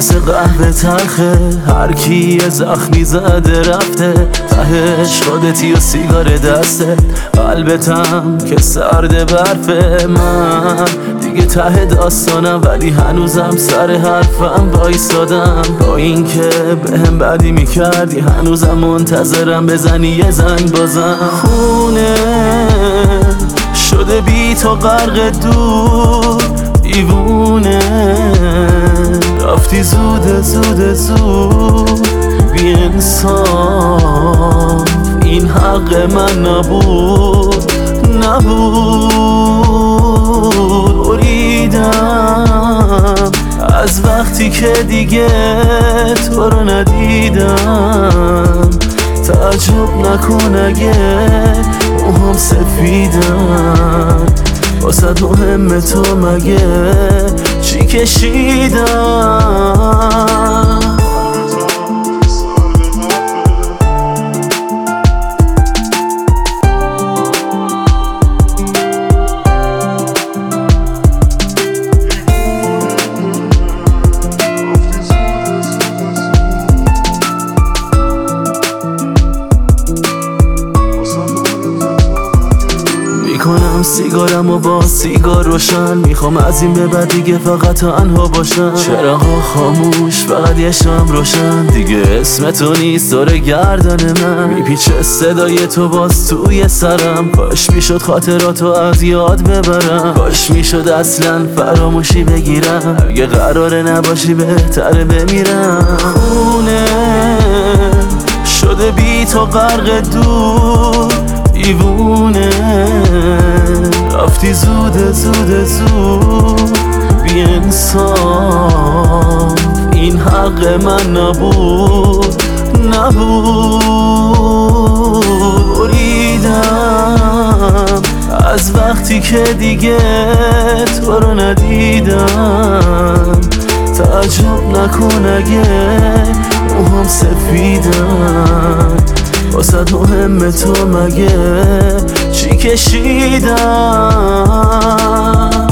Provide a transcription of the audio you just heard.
مثل قهوه تلخه، هر کی یه زخمی زده رفته تهش خودتی و سیگار دسته. قلبتم که سرد برفه، من دیگه ته داستانم ولی هنوزم سر حرفم وایسادم. با این که بهم بدی میکردی هنوزم منتظرم بزنی یه زنگ بازم. خونه شده بی تو غرق دور، دیوونه رفتی زود زود زود. بی انصاف این حق من نبود بریدم از وقتی که دیگه تو رو ندیدم. تعجب نکن اگه موهام سفیدم، واسه مهم تو مگه چی کشیدم. میکنم سیگارم و با سیگار روشن، میخوام از این به بعد دیگه فقط تنها باشم. چراغا خاموش فقط یه شام روشن، دیگه اسم تو نیست دور گردن من. میپیچه صدای تو باز توی سرم، کاش میشد خاطراتو از یاد ببرم، کاش میشد اصلا فراموشی بگیرم. اگه قراره نباشی بهتره بمیرم. خونه شده بی تو غرق دور، دیوونه رفتی زود زود زود. بی انصاف این حق من نبود بریدم از وقتی که دیگه تو رو ندیدم. تعجب نکن اگه موهام سفیدم، واسه مهم تو مگه چی کشیدم.